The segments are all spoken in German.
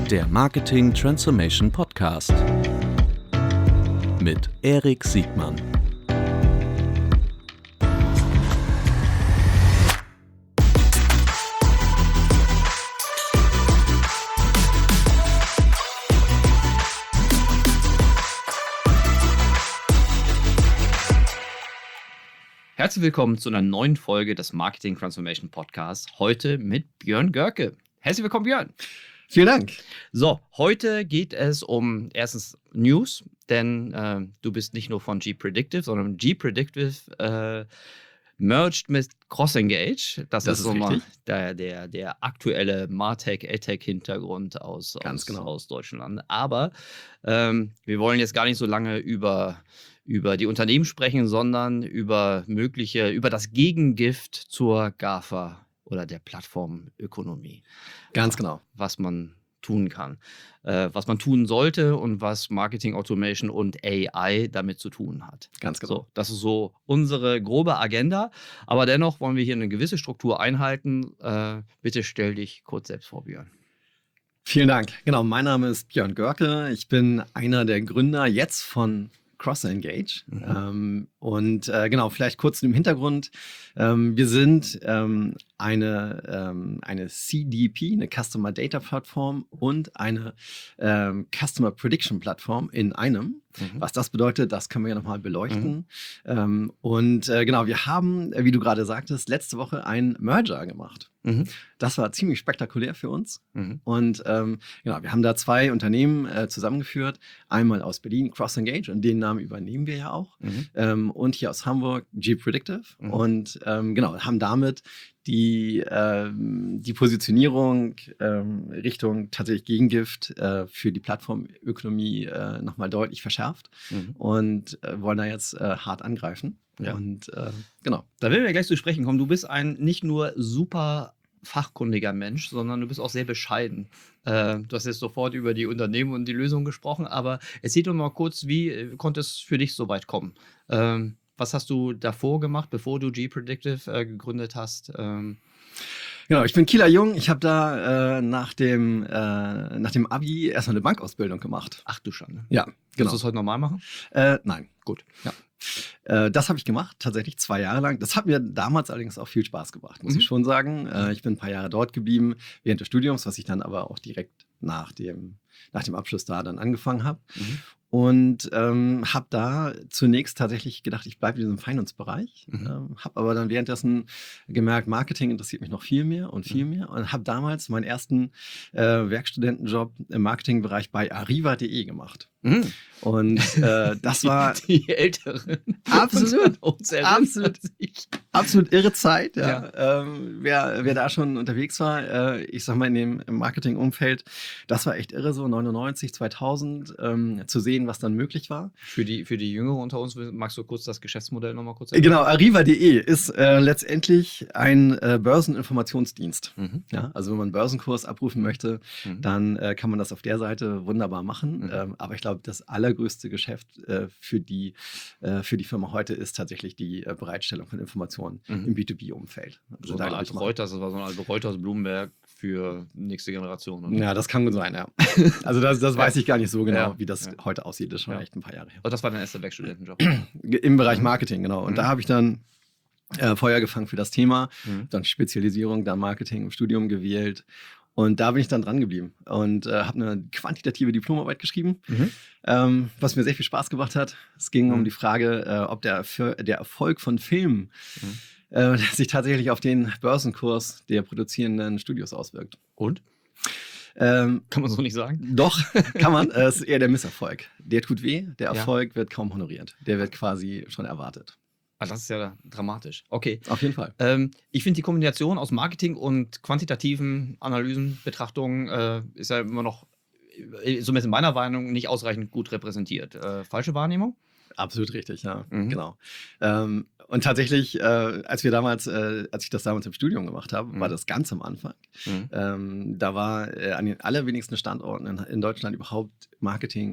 Der Marketing Transformation Podcast mit Erik Siegmann. Herzlich willkommen zu einer neuen Folge des Marketing Transformation Podcasts. Heute mit Björn Görke. Herzlich willkommen, Björn. Vielen Dank. So, heute geht es um erstens News, denn du bist nicht nur von G-Predictive, sondern G-Predictive merged mit CrossEngage. Das ist so mal der aktuelle Martech, AdTech-Hintergrund aus Deutschland. Aber wir wollen jetzt gar nicht so lange über die Unternehmen sprechen, sondern über das Gegengift zur GAFA oder der Plattformökonomie. Ganz genau. Was man tun kann, was man tun sollte und was Marketing Automation und AI damit zu tun hat. Ganz genau. So, das ist so unsere grobe Agenda, aber dennoch wollen wir hier eine gewisse Struktur einhalten. Bitte stell dich kurz selbst vor, Björn. Vielen Dank. Genau, mein Name ist Björn Görke. Ich bin einer der Gründer jetzt von CrossEngage. Genau, vielleicht kurz im Hintergrund. Wir sind eine CDP, eine Customer Data Plattform und eine Customer Prediction Plattform in einem. Was das bedeutet, das können wir ja nochmal beleuchten. Genau, wir haben, wie du gerade sagtest, letzte Woche einen Merger gemacht. Das war ziemlich spektakulär für uns. Und genau, wir haben da zwei Unternehmen zusammengeführt. Einmal aus Berlin, CrossEngage, und den Namen übernehmen wir ja auch. Und hier aus Hamburg, G-Predictive. Und genau, haben damit die Positionierung Richtung tatsächlich Gegengift für die Plattformökonomie nochmal deutlich verschärft und wollen da jetzt hart angreifen. Ja. Und genau. Da werden wir gleich zu sprechen kommen. Du bist ein nicht nur super fachkundiger Mensch, sondern du bist auch sehr bescheiden. Du hast jetzt sofort über die Unternehmen und die Lösung gesprochen, aber erzähl doch mal kurz, wie konnte es für dich so weit kommen? Was hast du davor gemacht, bevor du G-Predictive gegründet hast? Genau, ich bin Kieler Jung. Ich habe da nach dem Abi erstmal eine Bankausbildung gemacht. Ach du Schande. Ja, genau. Willst du es heute normal machen? Nein. Gut. Ja. Das habe ich gemacht, tatsächlich 2 Jahre lang. Das hat mir damals allerdings auch viel Spaß gemacht, muss ich schon sagen. Ich bin ein paar Jahre dort geblieben während des Studiums, was ich dann aber auch direkt nach dem Abschluss da dann angefangen habe. Und habe da zunächst tatsächlich gedacht, ich bleibe in diesem Finance-Bereich. Habe aber dann währenddessen gemerkt, Marketing interessiert mich noch viel mehr und habe damals meinen ersten Werkstudentenjob im Marketingbereich bei Arriva.de gemacht. Und das war die Älteren. Absolut irre Zeit. Ja. Wer da schon unterwegs war, ich sag mal im Marketing-Umfeld, das war echt irre, so 99, 2000 zu sehen, was dann möglich war. Für die Jüngeren unter uns, magst du kurz das Geschäftsmodell nochmal kurz erklären? Genau, Arriva.de ist letztendlich ein Börseninformationsdienst. Ja, also wenn man einen Börsenkurs abrufen möchte, dann kann man das auf der Seite wunderbar machen. Aber ich glaube, das allergrößte Geschäft für die Firma heute ist tatsächlich die Bereitstellung von Informationen im B2B-Umfeld. Also so eine Art Reuters, das war so eine Art Reuters Bloomberg für nächste Generation. Oder? Ja, das kann gut sein, ja. Also das weiß ich gar nicht so genau, wie das heute aussieht. Das ist schon echt ein paar Jahre her. Und das war dein erster Werkstudentenjob? Im Bereich Marketing, genau. Und da habe ich dann Feuer gefangen für das Thema, dann Spezialisierung, dann Marketing im Studium gewählt. Und da bin ich dann dran geblieben und habe eine quantitative Diplomarbeit geschrieben, was mir sehr viel Spaß gemacht hat. Es ging um die Frage, ob der Erfolg von Filmen sich tatsächlich auf den Börsenkurs der produzierenden Studios auswirkt. Und? Kann man so nicht sagen? Doch, kann man. Es ist eher der Misserfolg. Der tut weh, der Erfolg wird kaum honoriert. Der wird quasi schon erwartet. Ah, das ist ja dramatisch. Okay. Auf jeden Fall. Ich finde die Kombination aus Marketing und quantitativen Analysen, Betrachtungen ist ja immer noch, zumindest in meiner Wahrnehmung, nicht ausreichend gut repräsentiert. Falsche Wahrnehmung? Absolut richtig, ja. Genau. Und tatsächlich, als ich das damals im Studium gemacht habe, war das ganz am Anfang. Da war an den allerwenigsten Standorten in Deutschland überhaupt Marketing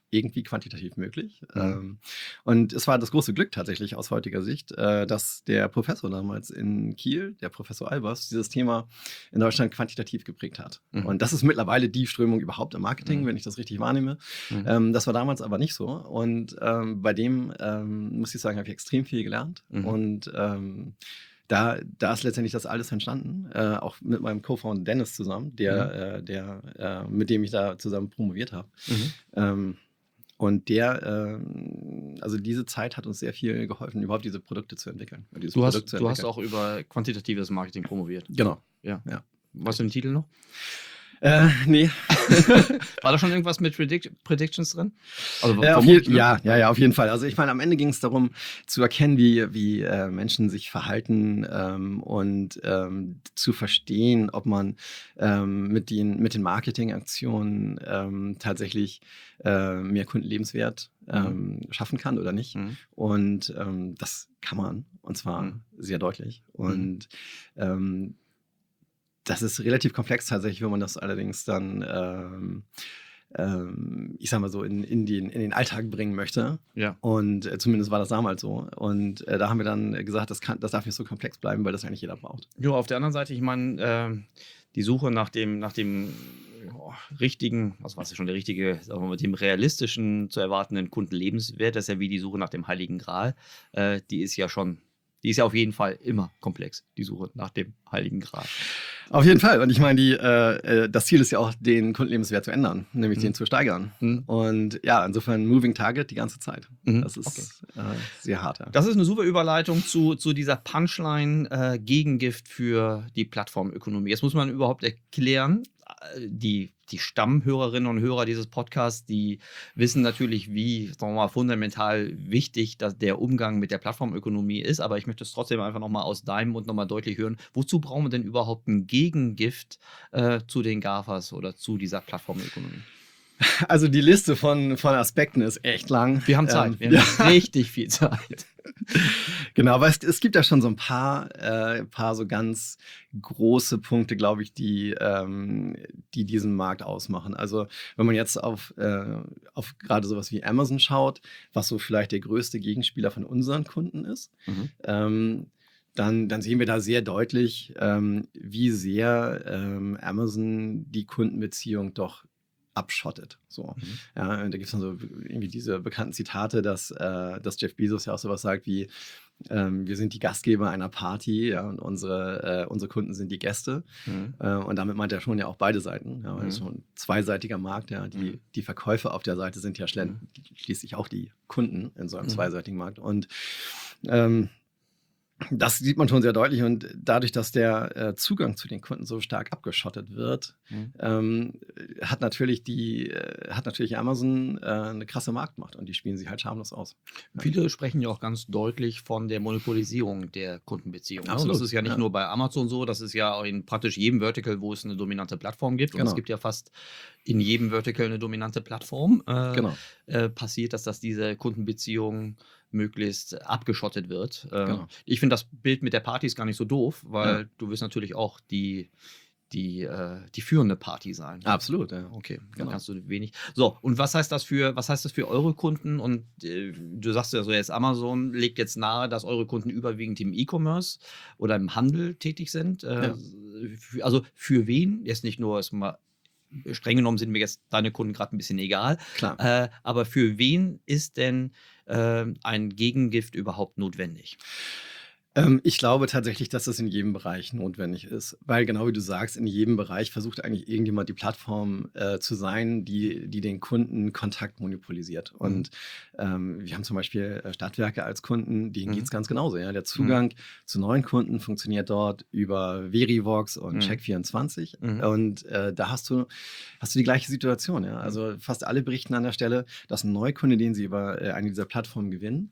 irgendwie quantitativ möglich. Und es war das große Glück tatsächlich aus heutiger Sicht, dass der Professor damals in Kiel, der Professor Albers, dieses Thema in Deutschland quantitativ geprägt hat. Und das ist mittlerweile die Strömung überhaupt im Marketing, wenn ich das richtig wahrnehme. Das war damals aber nicht so. Und bei dem, muss ich sagen, habe ich extrem viel gelernt. Und da ist letztendlich das alles entstanden, auch mit meinem Co-Founder Dennis zusammen, mit dem ich da zusammen promoviert habe. Und also diese Zeit hat uns sehr viel geholfen, überhaupt diese Produkte zu entwickeln. Du hast auch über quantitatives Marketing promoviert. Genau. Ja. Ja. Was für ein Titel noch? Nee. War da schon irgendwas mit Predictions drin? Also, auf jeden Fall. Also ich meine, am Ende ging es darum, zu erkennen, wie Menschen sich verhalten und zu verstehen, ob man mit den Marketingaktionen tatsächlich mehr Kundenlebenswert schaffen kann oder nicht. Und das kann man, und zwar sehr deutlich. Und das ist relativ komplex tatsächlich, wenn man das allerdings dann, ich sag mal so, in den Alltag bringen möchte. Ja. Und zumindest war das damals so. Und da haben wir dann gesagt, das darf nicht so komplex bleiben, weil das eigentlich jeder braucht. Ja, auf der anderen Seite, ich meine, die Suche nach dem richtigen, also was ist schon der richtige, sagen wir mal, dem realistischen zu erwartenden Kundenlebenswert, das ist ja wie die Suche nach dem Heiligen Gral, die ist ja auf jeden Fall immer komplex, die Suche nach dem Heiligen Gral. Auf jeden Fall. Und ich meine, das Ziel ist ja auch, den Kundenlebenswert zu ändern, nämlich den zu steigern. Und ja, insofern Moving Target die ganze Zeit. Das ist sehr hart. Ja. Das ist eine super Überleitung zu dieser Punchline Gegengift für die Plattformökonomie. Jetzt muss man überhaupt erklären, die Stammhörerinnen und Hörer dieses Podcasts, die wissen natürlich, wie, sagen wir mal, fundamental wichtig der Umgang mit der Plattformökonomie ist, aber ich möchte es trotzdem einfach nochmal aus deinem Mund nochmal deutlich hören. Wozu brauchen wir denn überhaupt ein Gegengift zu den GAFAs oder zu dieser Plattformökonomie? Also die Liste von Aspekten ist echt lang. Wir haben Zeit, wir haben richtig viel Zeit. Genau, aber es gibt ja schon so ein paar so ganz große Punkte, glaube ich, die diesen Markt ausmachen. Also wenn man jetzt auf gerade sowas wie Amazon schaut, was so vielleicht der größte Gegenspieler von unseren Kunden ist, dann sehen wir da sehr deutlich, wie sehr Amazon die Kundenbeziehung doch abschottet. So. Ja, und da gibt es dann so irgendwie diese bekannten Zitate, dass Jeff Bezos ja auch sowas sagt wie, wir sind die Gastgeber einer Party, ja, und unsere Kunden sind die Gäste. Und damit meint er schon ja auch beide Seiten. Ja, weil es ist schon ein zweiseitiger Markt. Ja, die Verkäufer auf der Seite sind ja schließlich auch die Kunden in so einem zweiseitigen Markt. Und das sieht man schon sehr deutlich, und dadurch, dass der Zugang zu den Kunden so stark abgeschottet wird, hat natürlich Amazon eine krasse Marktmacht, und die spielen sich halt schamlos aus. Viele sprechen ja auch ganz deutlich von der Monopolisierung der Kundenbeziehungen. Absolut. Das ist ja nicht nur bei Amazon so, das ist ja auch in praktisch jedem Vertical, wo es eine dominante Plattform gibt. Und es gibt ja fast in jedem Vertical eine dominante Plattform. Passiert, dass diese Kundenbeziehungen möglichst abgeschottet wird. Ich finde das Bild mit der Party ist gar nicht so doof, weil du wirst natürlich auch die führende Party sein. Absolut, ja. Okay, dann kannst du wenig. So, und was heißt das für eure Kunden? Und du sagst ja so, jetzt Amazon legt jetzt nahe, dass eure Kunden überwiegend im E-Commerce oder im Handel tätig sind. Also für wen? Jetzt nicht nur erstmal streng genommen sind mir jetzt deine Kunden gerade ein bisschen egal. Klar. Aber für wen ist denn ein Gegengift überhaupt notwendig? Ich glaube tatsächlich, dass das in jedem Bereich notwendig ist, weil genau wie du sagst, in jedem Bereich versucht eigentlich irgendjemand die Plattform zu sein, die den Kundenkontakt monopolisiert. Und wir haben zum Beispiel Stadtwerke als Kunden, denen geht es ganz genauso. Ja? Der Zugang zu neuen Kunden funktioniert dort über Verivox und Check24. Und da hast du die gleiche Situation. Ja? Also fast alle berichten an der Stelle, dass ein Neukunde, den sie über eine dieser Plattformen gewinnen,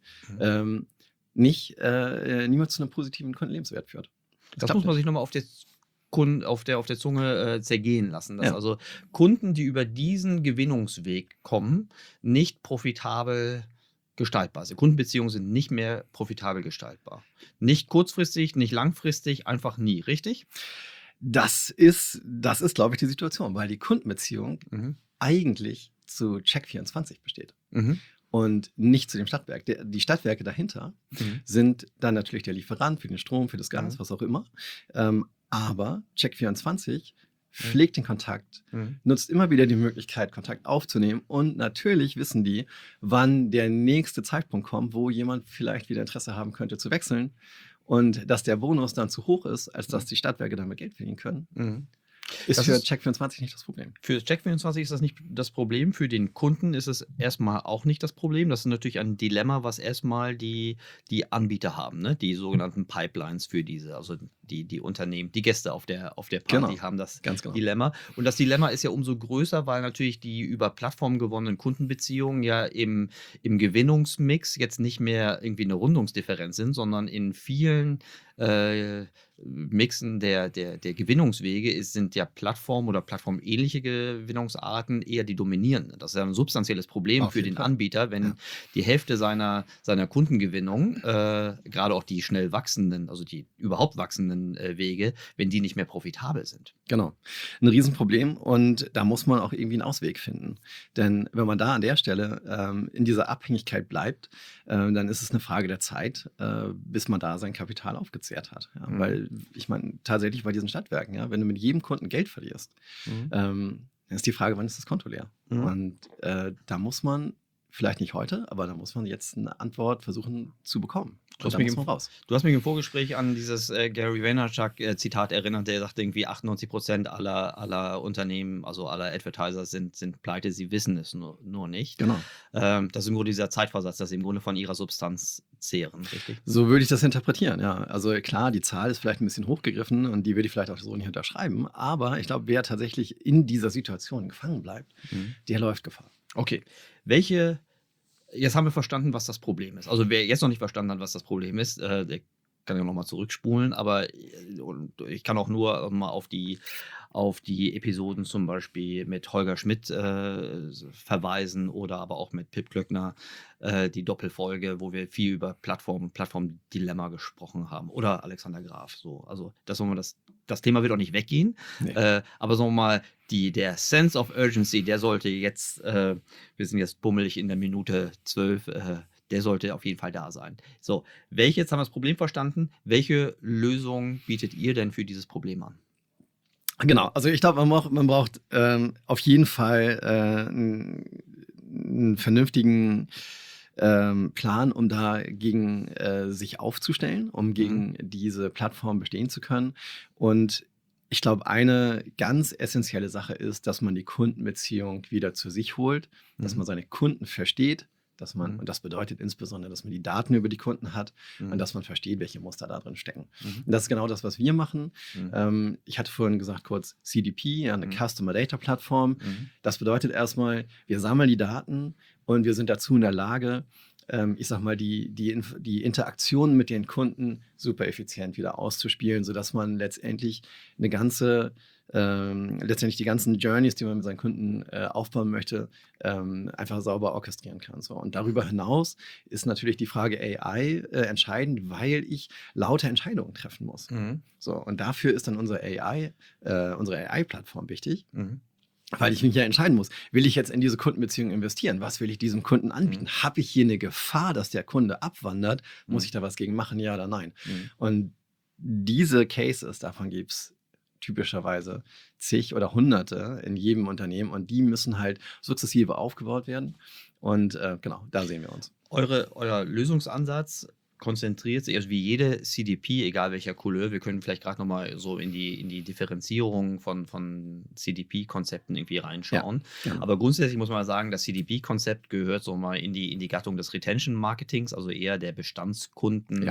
niemals zu einem positiven Kundenlebenswert führt. Das muss man sich nochmal auf der Zunge zergehen lassen. Dass also Kunden, die über diesen Gewinnungsweg kommen, nicht profitabel gestaltbar sind. Kundenbeziehungen sind nicht mehr profitabel gestaltbar. Nicht kurzfristig, nicht langfristig, einfach nie, richtig? Das ist, glaube ich, die Situation, weil die Kundenbeziehung eigentlich zu Check24 besteht. Mhm. Und nicht zu dem Stadtwerk. Die Stadtwerke dahinter Mhm. sind dann natürlich der Lieferant für den Strom, für das Gas, Mhm. was auch immer. Aber Check24 pflegt den Kontakt, Mhm. nutzt immer wieder die Möglichkeit, Kontakt aufzunehmen. Und natürlich wissen die, wann der nächste Zeitpunkt kommt, wo jemand vielleicht wieder Interesse haben könnte zu wechseln. Und dass der Bonus dann zu hoch ist, als dass die Stadtwerke damit Geld verdienen können, Mhm. ist Das für ist- Check24 nicht das Problem. Für Check24 ist das nicht das Problem. Für den Kunden ist es erstmal auch nicht das Problem. Das ist natürlich ein Dilemma, was erstmal die Anbieter haben, ne? Die sogenannten Pipelines für diese, also die Unternehmen, die Gäste auf der Party Genau, haben das ganz genau. Dilemma. Und das Dilemma ist ja umso größer, weil natürlich die über Plattformen gewonnenen Kundenbeziehungen ja im Gewinnungsmix jetzt nicht mehr irgendwie eine Rundungsdifferenz sind, sondern in vielen Mixen der Gewinnungswege sind ja Plattformen oder plattformähnliche Gewinnungsarten eher die dominierenden. Das ist ja ein substanzielles Problem Auf für jeden den Fall. Anbieter, wenn Ja. die Hälfte seiner Kundengewinnung, gerade auch die schnell wachsenden, also die überhaupt wachsenden Wege, wenn die nicht mehr profitabel sind. Genau. Ein Riesenproblem und da muss man auch irgendwie einen Ausweg finden. Denn wenn man da an der Stelle in dieser Abhängigkeit bleibt, dann ist es eine Frage der Zeit, bis man da sein Kapital aufgezehrt hat. Ja, weil ich meine, tatsächlich bei diesen Stadtwerken, ja, wenn du mit jedem Kunden Geld verlierst, dann ist die Frage, wann ist das Konto leer? Mhm. Und da muss man, vielleicht nicht heute, aber da muss man jetzt eine Antwort versuchen zu bekommen. Und da muss man raus. Du hast mich im Vorgespräch an dieses Gary Vaynerchuk-Zitat erinnert, der sagte irgendwie 98% aller Unternehmen, also aller Advertiser sind pleite, sie wissen es nur nicht. Genau. Das ist im Grunde dieser Zeitversatz, dass sie im Grunde von ihrer Substanz zehren, richtig? So würde ich das interpretieren, ja. Also klar, die Zahl ist vielleicht ein bisschen hochgegriffen und die würde ich vielleicht auch so nicht unterschreiben, aber ich glaube, wer tatsächlich in dieser Situation gefangen bleibt, der läuft Gefahr. Okay. Jetzt haben wir verstanden, was das Problem ist. Also wer jetzt noch nicht verstanden hat, was das Problem ist, der kann ja nochmal zurückspulen, aber ich kann auch nur mal auf die Episoden zum Beispiel mit Holger Schmidt verweisen oder aber auch mit Pip Klöckner, die Doppelfolge, wo wir viel über Plattformdilemma gesprochen haben, oder Alexander Graf. So. Also das Thema wird auch nicht weggehen, Nee. aber sagen wir mal, der Sense of Urgency, der sollte jetzt, wir sind jetzt bummelig in der Minute 12, der sollte auf jeden Fall da sein. So, jetzt haben wir das Problem verstanden. Welche Lösung bietet ihr denn für dieses Problem an? Genau, also ich glaube, man braucht auf jeden Fall einen vernünftigen Plan, um dagegen sich aufzustellen, um gegen diese Plattform bestehen zu können. Und ich glaube, eine ganz essentielle Sache ist, dass man die Kundenbeziehung wieder zu sich holt, dass man seine Kunden versteht, und das bedeutet insbesondere, dass man die Daten über die Kunden hat und dass man versteht, welche Muster da drin stecken. Und das ist genau das, was wir machen. Ich hatte vorhin gesagt, kurz CDP, eine Customer Data Plattform. Das bedeutet erstmal, wir sammeln die Daten und wir sind dazu in der Lage, ich sag mal, die Interaktion mit den Kunden super effizient wieder auszuspielen, sodass man letztendlich die ganzen Journeys, die man mit seinen Kunden aufbauen möchte, einfach sauber orchestrieren kann. So. Und darüber hinaus ist natürlich die Frage AI entscheidend, weil ich laute Entscheidungen treffen muss. So, und dafür ist dann unsere AI-Plattform wichtig. Weil ich mich ja entscheiden muss, will ich jetzt in diese Kundenbeziehung investieren? Was will ich diesem Kunden anbieten? Habe ich hier eine Gefahr, dass der Kunde abwandert? Muss ich da was gegen machen, ja oder nein? Und diese Cases, davon gibt es typischerweise zig oder hunderte in jedem Unternehmen und die müssen halt sukzessive aufgebaut werden. Und genau, da sehen wir uns. Euer Lösungsansatz konzentriert sich, also wie jede CDP, egal welcher Couleur, wir können vielleicht gerade nochmal so in die Differenzierung von CDP-Konzepten irgendwie reinschauen. Ja, genau. Aber grundsätzlich muss man sagen, das CDP-Konzept gehört so mal in die Gattung des Retention-Marketings, also eher der Bestandskunden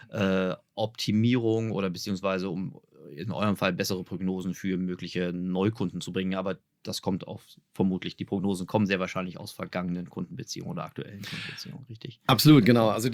Optimierung oder beziehungsweise um in eurem Fall bessere Prognosen für mögliche Neukunden zu bringen, aber das kommt vermutlich, die Prognosen kommen sehr wahrscheinlich aus vergangenen Kundenbeziehungen oder aktuellen Kundenbeziehungen, richtig? Absolut, genau. Also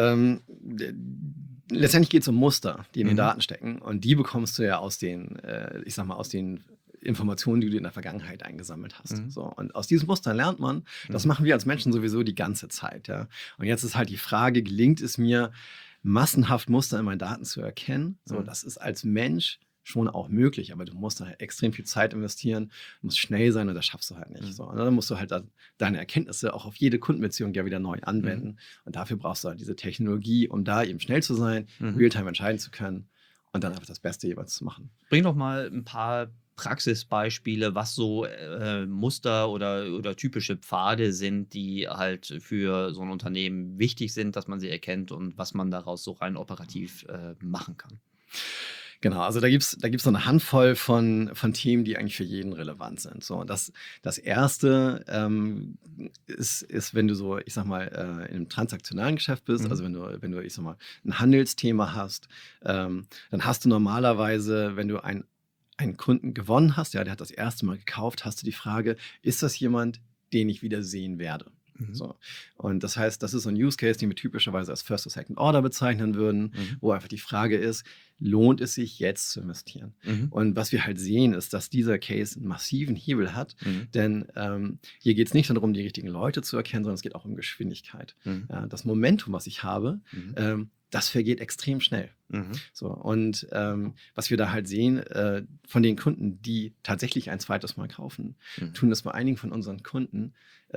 letztendlich geht es um Muster, die in den Daten stecken und die bekommst du ja aus den Informationen, die du in der Vergangenheit eingesammelt hast. So, und aus diesen Mustern lernt man, das machen wir als Menschen sowieso die ganze Zeit. Ja. Und jetzt ist halt die Frage, gelingt es mir, massenhaft Muster in meinen Daten zu erkennen? So, das ist als Mensch schon auch möglich, aber du musst da halt extrem viel Zeit investieren, musst schnell sein und das schaffst du halt nicht. So, und dann musst du halt deine Erkenntnisse auch auf jede Kundenbeziehung ja wieder neu anwenden. Und dafür brauchst du halt diese Technologie, um da eben schnell zu sein, real-time entscheiden zu können und dann einfach das Beste jeweils zu machen. Bring doch mal ein paar Praxisbeispiele, was so Muster oder typische Pfade sind, die halt für so ein Unternehmen wichtig sind, dass man sie erkennt und was man daraus so rein operativ machen kann. Genau, also da gibt's so eine Handvoll von Themen, die eigentlich für jeden relevant sind. So, und das Erste ist, wenn du so, ich sag mal, in einem transaktionalen Geschäft bist, also wenn du, ich sag mal, ein Handelsthema hast, dann hast du normalerweise, wenn du einen Kunden gewonnen hast, ja, der hat das erste Mal gekauft, hast du die Frage, ist das jemand, den ich wieder sehen werde? So. Und das heißt, das ist so ein Use Case, den wir typischerweise als First or Second Order bezeichnen würden, wo einfach die Frage ist, lohnt es sich jetzt zu investieren? Und was wir halt sehen, ist, dass dieser Case einen massiven Hebel hat, denn hier geht es nicht nur darum, die richtigen Leute zu erkennen, sondern es geht auch um Geschwindigkeit. Ja, das Momentum, was ich habe, das vergeht extrem schnell. So, und was wir da halt sehen, von den Kunden, die tatsächlich ein zweites Mal kaufen, tun das bei einigen von unseren Kunden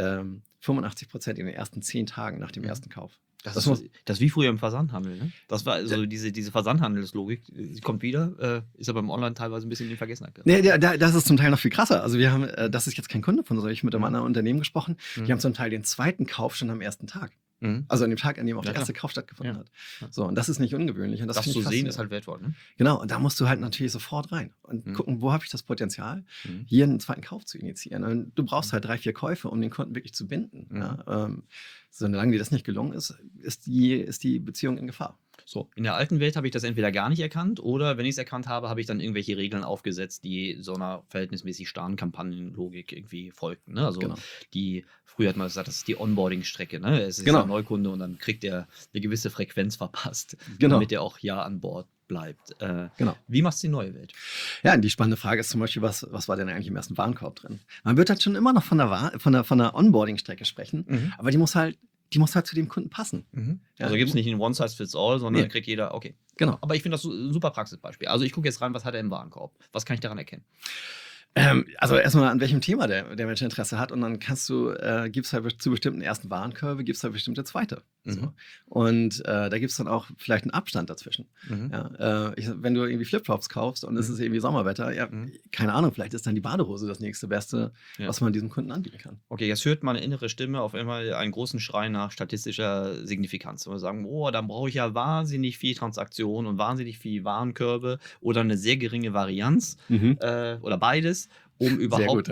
85% in den ersten 10 Tagen nach dem ersten Kauf. Das ist wie früher im Versandhandel, ne? Das war also diese Versandhandelslogik, die kommt wieder, ist aber im Online teilweise ein bisschen in Vergessenheit geraten. Nee, das ist zum Teil noch viel krasser. Also wir haben, das ist jetzt kein Kunde von uns, ich mit einem anderen Unternehmen gesprochen, die haben zum Teil den zweiten Kauf schon am ersten Tag. Also an dem Tag, an dem auch der erste Kauf stattgefunden hat. So, und das ist nicht ungewöhnlich. Und das zu sehen ist halt wertvoll, ne? Genau, und da musst du halt natürlich sofort rein und gucken, wo habe ich das Potenzial, hier einen zweiten Kauf zu initiieren. Und du brauchst halt 3, 4 Käufe, um den Kunden wirklich zu binden. Ja? Solange dir das nicht gelungen ist die Beziehung in Gefahr. So, in der alten Welt habe ich das entweder gar nicht erkannt oder wenn ich es erkannt habe, habe ich dann irgendwelche Regeln aufgesetzt, die so einer verhältnismäßig starren Kampagnenlogik irgendwie folgten. Ne? Also früher hat man gesagt, das ist die Onboarding-Strecke. Ne? Es ist ein Neukunde und dann kriegt er eine gewisse Frequenz verpasst, damit er auch an Bord bleibt. Wie machst du die neue Welt? Ja, die spannende Frage ist zum Beispiel, was war denn eigentlich im ersten Warenkorb drin? Man wird halt schon immer noch von der Onboarding-Strecke sprechen, aber die muss halt zu dem Kunden passen. Ja, also gibt es nicht ein One-Size-Fits-All, sondern kriegt jeder, okay. Genau. Aber ich finde das ein super Praxisbeispiel. Also ich gucke jetzt rein, was hat er im Warenkorb? Was kann ich daran erkennen? Also erstmal, an welchem Thema der Mensch Interesse hat und dann gibt es halt zu bestimmten ersten Warenkörbe, gibt es halt bestimmte zweite. So. Und da gibt es dann auch vielleicht einen Abstand dazwischen. Ja, wenn du irgendwie Flipflops kaufst und es ist irgendwie Sommerwetter, keine Ahnung, vielleicht ist dann die Badehose das nächste Beste, was man diesem Kunden anbieten kann. Okay, jetzt hört meine innere Stimme auf einmal einen großen Schrei nach statistischer Signifikanz. Und wir sagen, dann brauche ich ja wahnsinnig viel Transaktionen und wahnsinnig viel Warenkörbe oder eine sehr geringe Varianz oder beides. Um überhaupt,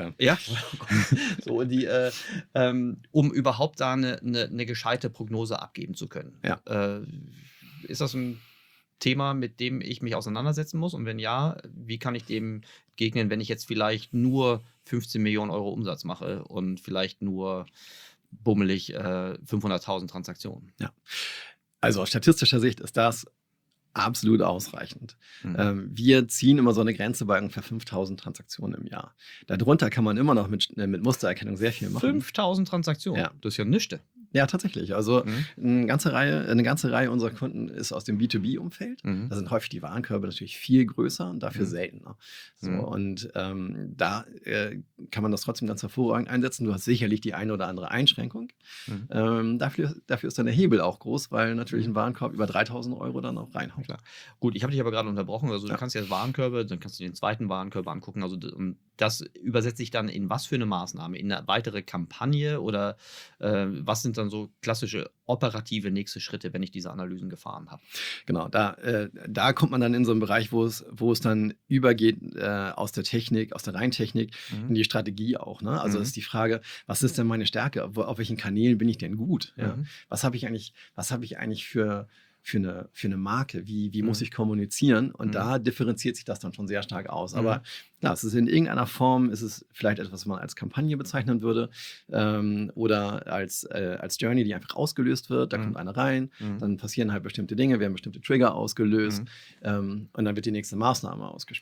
um überhaupt da eine gescheite Prognose abgeben zu können. Ja. Ist das ein Thema, mit dem ich mich auseinandersetzen muss? Und wenn ja, wie kann ich dem begegnen, wenn ich jetzt vielleicht nur 15 Millionen Euro Umsatz mache und vielleicht nur bummelig 500.000 Transaktionen? Ja. Also aus statistischer Sicht ist das absolut ausreichend. Wir ziehen immer so eine Grenze bei ungefähr 5.000 Transaktionen im Jahr. Darunter kann man immer noch mit Mustererkennung sehr viel machen. 5.000 Transaktionen? Ja. Das ist ja nichts. Ja, tatsächlich. Also eine ganze Reihe unserer Kunden ist aus dem B2B-Umfeld. Da sind häufig die Warenkörbe natürlich viel größer und dafür seltener. So, und da kann man das trotzdem ganz hervorragend einsetzen. Du hast sicherlich die eine oder andere Einschränkung. Dafür ist dann der Hebel auch groß, weil natürlich ein Warenkorb über 3.000 Euro dann auch reinhaut. Klar. Gut, ich habe dich aber gerade unterbrochen. Also du kannst jetzt Warenkörbe, dann kannst du den zweiten Warenkorb angucken. Also das übersetzt sich dann in was für eine Maßnahme? In eine weitere Kampagne oder was sind dann so klassische operative nächste Schritte, wenn ich diese Analysen gefahren habe? Genau, da kommt man dann in so einen Bereich, wo es dann übergeht aus der Technik, aus der Reintechnik in die Strategie auch. Ne? Also ist die Frage, was ist denn meine Stärke? Auf welchen Kanälen bin ich denn gut? Ja? Was habe ich eigentlich für eine Marke, wie muss ich kommunizieren? Und da differenziert sich das dann schon sehr stark aus. Aber klar, es ist in irgendeiner Form, ist es vielleicht etwas, was man als Kampagne bezeichnen würde oder als Journey, die einfach ausgelöst wird. Da kommt einer rein, dann passieren halt bestimmte Dinge, werden bestimmte Trigger ausgelöst und dann wird die nächste Maßnahme ausgespielt.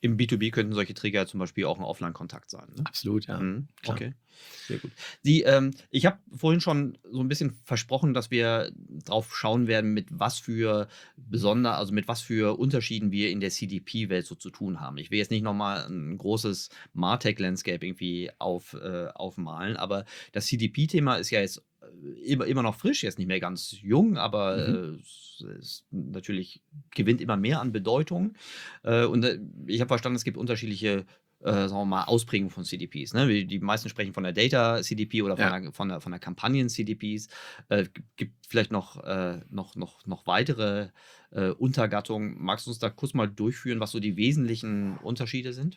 im B2B könnten solche Trigger zum Beispiel auch ein Offline-Kontakt sein. Ne? Absolut, ja. Klar. Okay, sehr gut. Ich habe vorhin schon so ein bisschen versprochen, dass wir drauf schauen werden, mit was für Unterschieden wir in der CDP-Welt so zu tun haben. Ich will jetzt nicht nochmal ein großes MarTech-Landscape irgendwie aufmalen, aber das CDP-Thema ist ja jetzt immer noch frisch, jetzt nicht mehr ganz jung, aber es natürlich gewinnt immer mehr an Bedeutung. Ich habe verstanden, es gibt unterschiedliche sagen wir mal, Ausprägungen von CDPs. Ne? Die meisten sprechen von der Data CDP oder von der Kampagnen CDPs. Gibt vielleicht noch weitere Untergattungen. Magst du uns da kurz mal durchführen, was so die wesentlichen Unterschiede sind?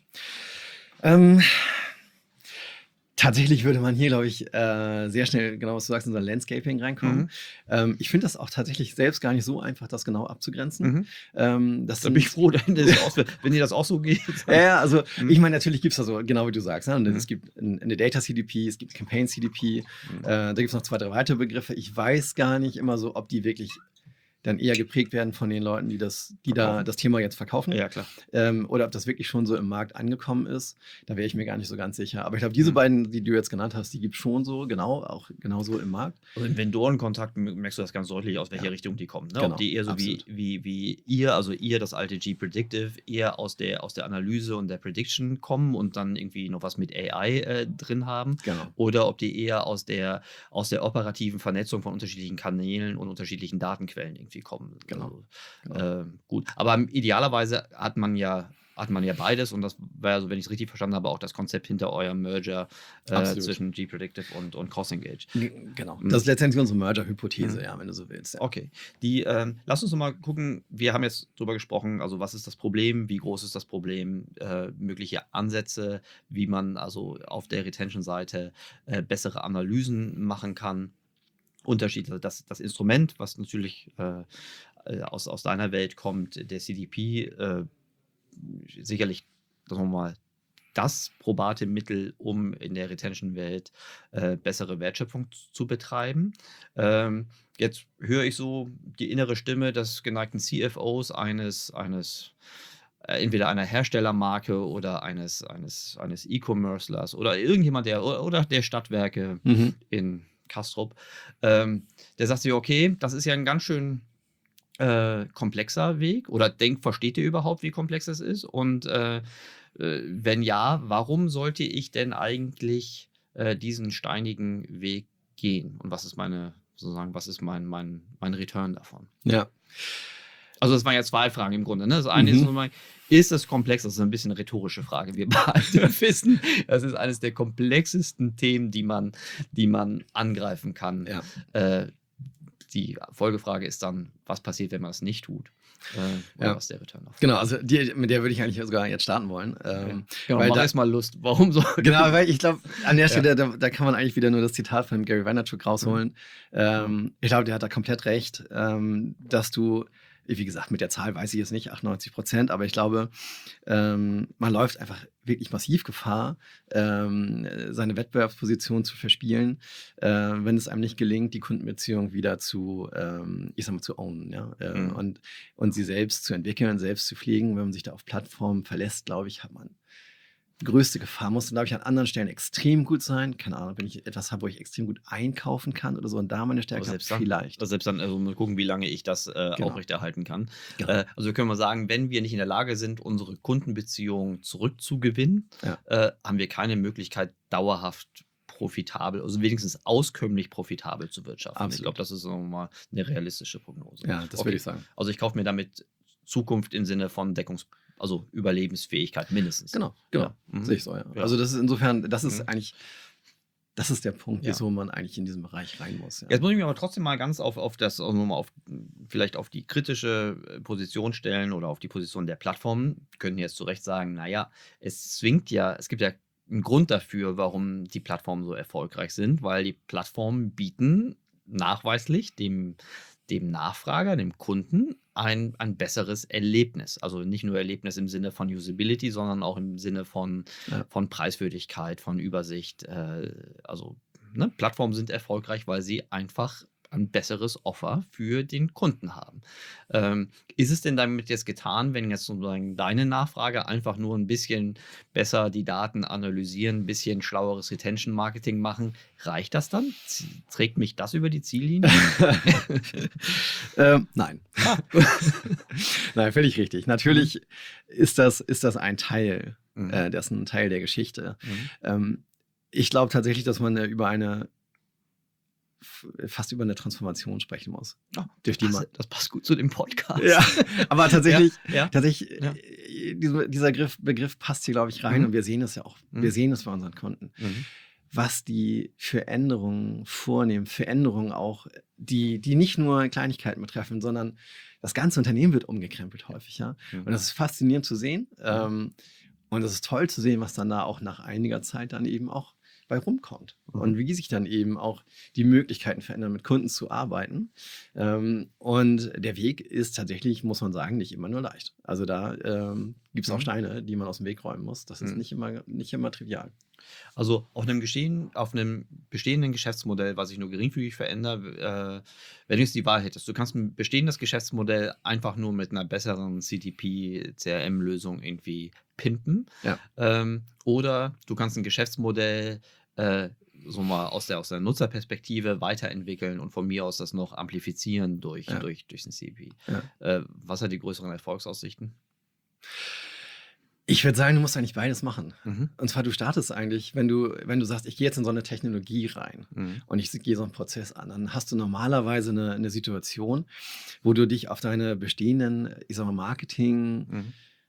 Tatsächlich würde man hier, glaube ich, sehr schnell, genau was du sagst, in unser Landscaping reinkommen. Ich finde das auch tatsächlich selbst gar nicht so einfach, das genau abzugrenzen. Da bin ich froh, wenn dir das auch so geht. Ja, also ich meine, natürlich gibt es da so, genau wie du sagst, ne? Und es gibt eine Data CDP, es gibt Campaign CDP, da gibt es noch 2, 3 weitere Begriffe. Ich weiß gar nicht immer so, ob die wirklich dann eher geprägt werden von den Leuten, die da das Thema jetzt verkaufen. Ja, klar. Oder ob das wirklich schon so im Markt angekommen ist. Da wäre ich mir gar nicht so ganz sicher. Aber ich glaube, diese beiden, die du jetzt genannt hast, die gibt es schon so, auch genauso im Markt. Also im Vendorenkontakt merkst du das ganz deutlich, aus welcher Richtung die kommen. Ne? Genau, ob die eher so wie ihr, also ihr, das alte G-Predictive, eher aus der Analyse und der Prediction kommen und dann irgendwie noch was mit AI drin haben. Genau. Oder ob die eher aus der operativen Vernetzung von unterschiedlichen Kanälen und unterschiedlichen Datenquellen irgendwie kommen. Genau. Also, gut. Aber idealerweise hat man ja beides und das war, also, wenn ich es richtig verstanden habe, auch das Konzept hinter eurem Merger zwischen G-Predictive und CrossEngage. Genau. Das ist letztendlich unsere Merger-Hypothese, ja, wenn du so willst. Ja. Okay. Lass uns noch mal gucken, wir haben jetzt drüber gesprochen, also was ist das Problem, wie groß ist das Problem, mögliche Ansätze, wie man also auf der Retention-Seite bessere Analysen machen kann. Unterschiede, das Instrument, was natürlich aus deiner Welt kommt, der CDP, sicherlich, sagen wir mal, das probate Mittel, um in der Retention-Welt bessere Wertschöpfung zu betreiben. Jetzt höre ich so die innere Stimme des geneigten CFOs eines entweder einer Herstellermarke oder eines E-Commercelers oder irgendjemand, oder der Stadtwerke in Kastrup, der sagt sich, okay, das ist ja ein ganz schön komplexer Weg, oder versteht ihr überhaupt, wie komplex es ist? Und wenn ja, warum sollte ich denn eigentlich diesen steinigen Weg gehen? Und was ist mein Return davon? Ja. Also das waren ja 2 Fragen im Grunde. Ne? Das eine ist es komplex? Das ist ein bisschen eine rhetorische Frage. Wir beide wissen, das ist eines der komplexesten Themen, die man angreifen kann. Ja. Die Folgefrage ist dann, was passiert, wenn man es nicht tut? Oder was ist der Return davon? Genau, also mit der würde ich eigentlich sogar jetzt starten wollen. Genau, weil mach erstmal Lust. Warum so? Genau, weil ich glaube, an der Stelle, da kann man eigentlich wieder nur das Zitat von Gary Vaynerchuk rausholen. Ich glaube, der hat da komplett recht, dass du, wie gesagt, mit der Zahl weiß ich jetzt nicht, 98%, aber ich glaube, man läuft einfach wirklich massiv Gefahr, seine Wettbewerbsposition zu verspielen, wenn es einem nicht gelingt, die Kundenbeziehung wieder zu ownen, ja? Und sie selbst zu entwickeln, selbst zu pflegen. Wenn man sich da auf Plattformen verlässt, glaube ich, hat man die größte Gefahr. Muss, glaube ich, an anderen Stellen extrem gut sein. Keine Ahnung, wenn ich etwas habe, wo ich extrem gut einkaufen kann oder so und da meine Stärke habe, vielleicht. Selbst dann, also mal gucken, wie lange ich das aufrechterhalten kann. Genau. Also können wir sagen, wenn wir nicht in der Lage sind, unsere Kundenbeziehungen zurückzugewinnen, haben wir keine Möglichkeit, dauerhaft profitabel, also wenigstens auskömmlich profitabel zu wirtschaften. Absolut. Ich glaube, das ist nochmal eine realistische Prognose. Ja, das würde ich sagen. Also ich kaufe mir damit Zukunft im Sinne von also Überlebensfähigkeit mindestens. Genau. Ja. Sehe ich so, ja. Also das ist insofern, das ist eigentlich, das ist der Punkt, wieso man eigentlich in diesen Bereich rein muss. Ja. Jetzt muss ich mich aber trotzdem mal ganz vielleicht auf die kritische Position stellen oder auf die Position der Plattformen. Wir können jetzt zu Recht sagen, naja, es gibt ja einen Grund dafür, warum die Plattformen so erfolgreich sind, weil die Plattformen bieten nachweislich dem Nachfrager, dem Kunden, ein besseres Erlebnis. Also nicht nur Erlebnis im Sinne von Usability, sondern auch im Sinne von Preiswürdigkeit, von Übersicht. Plattformen sind erfolgreich, weil sie einfach ein besseres Offer für den Kunden haben. Ist es denn damit jetzt getan, wenn jetzt sozusagen deine Nachfrage einfach nur ein bisschen besser die Daten analysieren, ein bisschen schlaueres Retention-Marketing machen, reicht das dann? Trägt mich das über die Ziellinie? Nein. Nein, völlig richtig. Natürlich ist das ein Teil, das ist ein Teil der Geschichte. Ich glaube tatsächlich, dass man fast über eine Transformation sprechen muss. Oh, durch die man das passt gut zu dem Podcast. Ja, aber tatsächlich, Ja. dieser Begriff passt hier, glaube ich, rein und wir sehen es ja auch. Wir sehen es bei unseren Kunden. Was die für Änderungen vornehmen, für Änderungen auch, die nicht nur Kleinigkeiten betreffen, sondern das ganze Unternehmen wird umgekrempelt häufig. Ja? Und das ist faszinierend zu sehen. Und es ist toll zu sehen, was dann da auch nach einiger Zeit dann eben auch bei rumkommt. Und wie sich dann eben auch die Möglichkeiten verändern, mit Kunden zu arbeiten. Und der Weg ist tatsächlich, muss man sagen, nicht immer nur leicht. Also da gibt es auch Steine, die man aus dem Weg räumen muss. Das ist nicht immer trivial. Also auf einem bestehenden Geschäftsmodell, was sich nur geringfügig verändert, wenn du jetzt die Wahl hättest, du kannst ein bestehendes Geschäftsmodell einfach nur mit einer besseren CTP-CRM-Lösung irgendwie pimpen. Ja. Oder du kannst ein Geschäftsmodell so mal aus der Nutzerperspektive weiterentwickeln und von mir aus das noch amplifizieren durch ein CTP. Ja. Was hat die größeren Erfolgsaussichten? Ich würde sagen, du musst eigentlich beides machen. Und zwar, du startest eigentlich, wenn du sagst, ich gehe jetzt in so eine Technologie rein und ich gehe so einen Prozess an, dann hast du normalerweise eine Situation, wo du dich auf deine bestehenden, ich sag mal, Marketing